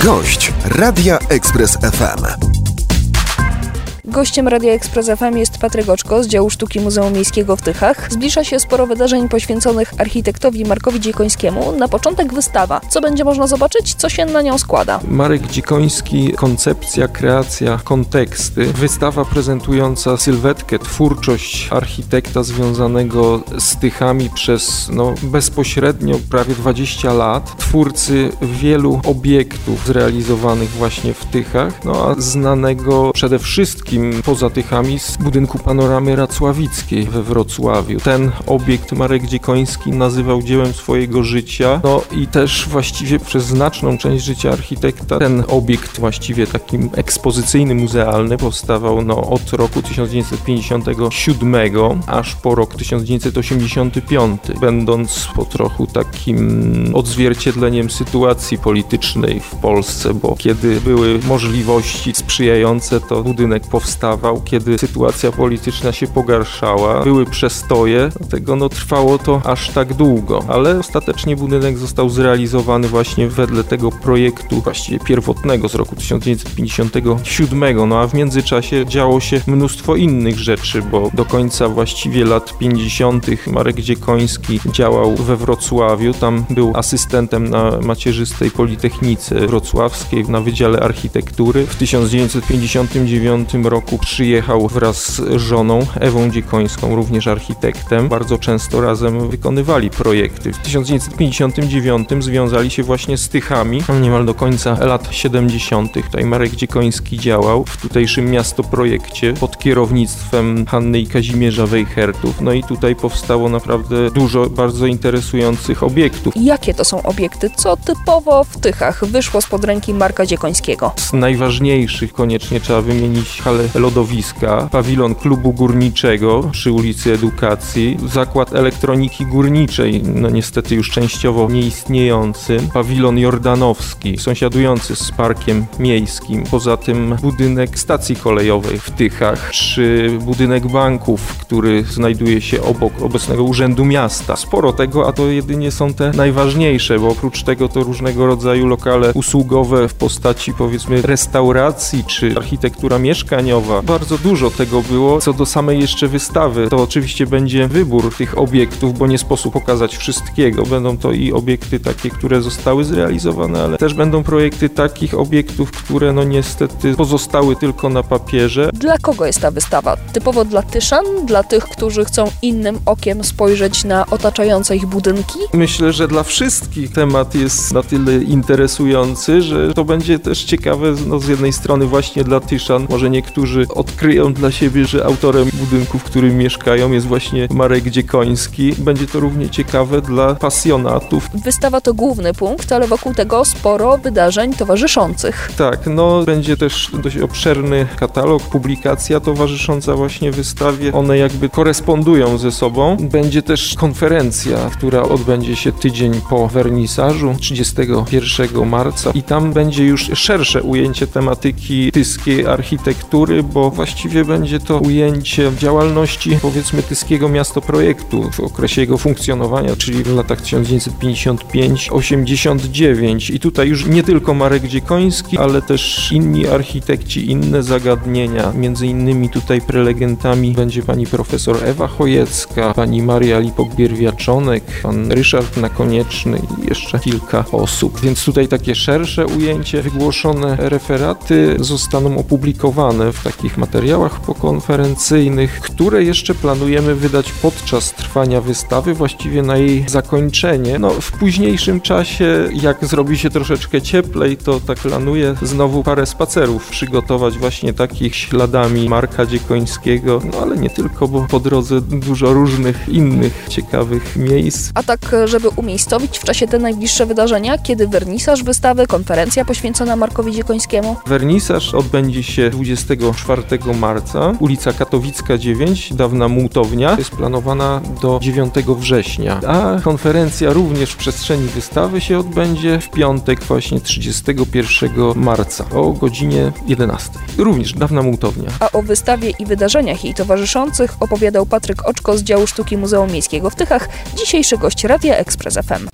Gość Radia Express FM. Gościem Radia Express FM jest Patryk Oczko z działu sztuki Muzeum Miejskiego w Tychach. Zbliża się sporo wydarzeń poświęconych architektowi Markowi Dziekońskiemu. Na początek wystawa. Co będzie można zobaczyć? Co się na nią składa? Marek Dziekoński, koncepcja, kreacja, konteksty. Wystawa prezentująca sylwetkę, twórczość architekta związanego z Tychami przez bezpośrednio prawie 20 lat. Twórcy wielu obiektów zrealizowanych właśnie w Tychach, a znanego przede wszystkim poza Tychami z budynku Panoramy Racławickiej we Wrocławiu. Ten obiekt Marek Dziekoński nazywał dziełem swojego życia, i też właściwie przez znaczną część życia architekta ten obiekt właściwie takim ekspozycyjny, muzealny powstawał od roku 1957 aż po rok 1985, będąc po trochu takim odzwierciedleniem sytuacji politycznej w Polsce, bo kiedy były możliwości sprzyjające, to budynek powstawał, kiedy sytuacja polityczna się pogarszała, były przestoje, dlatego trwało to aż tak długo, ale ostatecznie budynek został zrealizowany właśnie wedle tego projektu właściwie pierwotnego z roku 1957, a w międzyczasie działo się mnóstwo innych rzeczy, bo do końca właściwie lat 50. Marek Dziekoński działał we Wrocławiu, tam był asystentem na macierzystej Politechnice Wrocławskiej na Wydziale Architektury. W 1959 roku przyjechał wraz z żoną Ewą Dziekońską, również architektem. Bardzo często razem wykonywali projekty. W 1959 związali się właśnie z Tychami, niemal do końca lat 70. Tutaj Marek Dziekoński działał w tutejszym miastoprojekcie pod kierownictwem Hanny i Kazimierza Wejhertów. I tutaj powstało naprawdę dużo bardzo interesujących obiektów. Jakie to są obiekty? Co typowo w Tychach wyszło spod ręki Marka Dziekońskiego? Z najważniejszych koniecznie trzeba wymienić halę lodowiska, pawilon klubu górniczego przy ulicy Edukacji, zakład elektroniki górniczej, niestety już częściowo nieistniejący, pawilon jordanowski, sąsiadujący z parkiem miejskim, poza tym budynek stacji kolejowej w Tychach, czy budynek banków, który znajduje się obok obecnego Urzędu Miasta. Sporo tego, a to jedynie są te najważniejsze, bo oprócz tego to różnego rodzaju lokale usługowe w postaci powiedzmy restauracji, czy architektura mieszkaniowa. Bardzo dużo tego było. Co do samej jeszcze wystawy, to oczywiście będzie wybór tych obiektów, bo nie sposób pokazać wszystkiego. Będą to i obiekty takie, które zostały zrealizowane, ale też będą projekty takich obiektów, które niestety pozostały tylko na papierze. Dla kogo jest ta wystawa? Typowo dla Tyszan? Dla tych, którzy chcą innym okiem spojrzeć na otaczające ich budynki? Myślę, że dla wszystkich temat jest na tyle interesujący, że to będzie też ciekawe, z jednej strony właśnie dla Tyszan. Może niektórzy odkryją dla siebie, że autorem budynku, w którym mieszkają, jest właśnie Marek Dziekoński. Będzie to równie ciekawe dla pasjonatów. Wystawa to główny punkt, ale wokół tego sporo wydarzeń towarzyszących. Tak, będzie też dość obszerny katalog, publikacja towarzysząca właśnie wystawie. One jakby korespondują ze sobą. Będzie też konferencja, która odbędzie się tydzień po wernisażu 31 marca i tam będzie już szersze ujęcie tematyki tyskiej architektury, bo właściwie będzie to ujęcie działalności, powiedzmy, tyskiego miastoprojektu w okresie jego funkcjonowania, czyli w latach 1955-89. I tutaj już nie tylko Marek Dziekoński, ale też inni architekci, inne zagadnienia. Między innymi tutaj prelegentami będzie pani profesor Ewa Chojecka, pani Maria Lipok-Bierwiaczonek, pan Ryszard Nakonieczny i jeszcze kilka osób. Więc tutaj takie szersze ujęcie, wygłoszone referaty zostaną opublikowane w takich materiałach pokonferencyjnych, które jeszcze planujemy wydać podczas trwania wystawy, właściwie na jej zakończenie. W późniejszym czasie, jak zrobi się troszeczkę cieplej, to tak planuję znowu parę spacerów przygotować właśnie takich śladami Marka Dziekońskiego, ale nie tylko, bo po drodze dużo różnych innych ciekawych miejsc. A tak, żeby umiejscowić w czasie te najbliższe wydarzenia, kiedy wernisaż wystawy, konferencja poświęcona Markowi Dziekońskiemu? Wernisaż odbędzie się 24 marca, ulica Katowicka 9, dawna Mułtownia, jest planowana do 9 września, a konferencja również w przestrzeni wystawy się odbędzie w piątek właśnie 31 marca o godzinie 11. Również dawna Mułtownia. A o wystawie i wydarzeniach jej towarzyszących opowiadał Patryk Oczko z działu sztuki Muzeum Miejskiego w Tychach, dzisiejszy gość Radia Express FM.